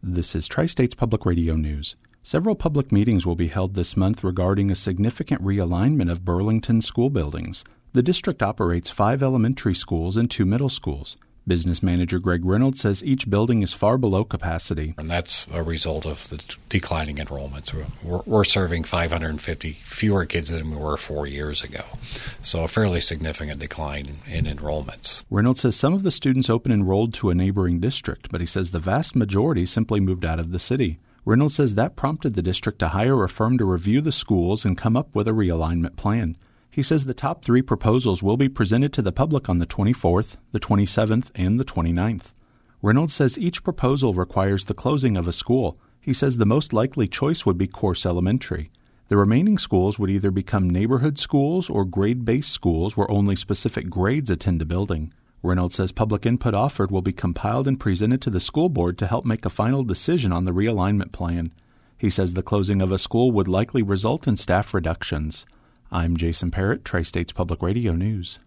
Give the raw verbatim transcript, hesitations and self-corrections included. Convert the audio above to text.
This is Tri-States Public Radio News. Several public meetings will be held this month regarding a significant realignment of Burlington school buildings. The district operates five elementary schools and two middle schools. Business manager Greg Reynolds says each building is far below capacity. And that's a result of the declining enrollments. We're, we're serving five hundred fifty fewer kids than we were four years ago. So a fairly significant decline in, in enrollments. Reynolds says some of the students open enrolled to a neighboring district, but he says the vast majority simply moved out of the city. Reynolds says that prompted the district to hire a firm to review the schools and come up with a realignment plan. He says the top three proposals will be presented to the public on the twenty-fourth, the twenty-seventh, and the twenty-ninth. Reynolds says each proposal requires the closing of a school. He says the most likely choice would be Course Elementary. The remaining schools would either become neighborhood schools or grade-based schools where only specific grades attend a building. Reynolds says public input offered will be compiled and presented to the school board to help make a final decision on the realignment plan. He says the closing of a school would likely result in staff reductions. I'm Jason Parrott, Tri-States Public Radio News.